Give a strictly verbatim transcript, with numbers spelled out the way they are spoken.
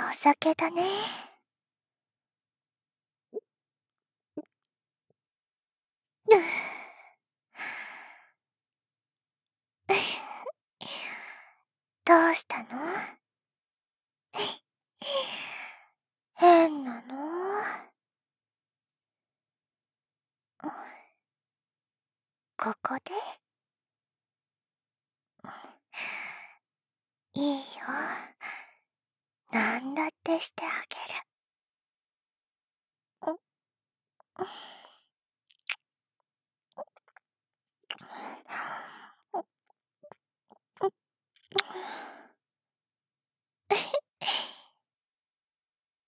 お酒だね。どうしたの？変なの？ここで？いいよ。なんだってしてあげる。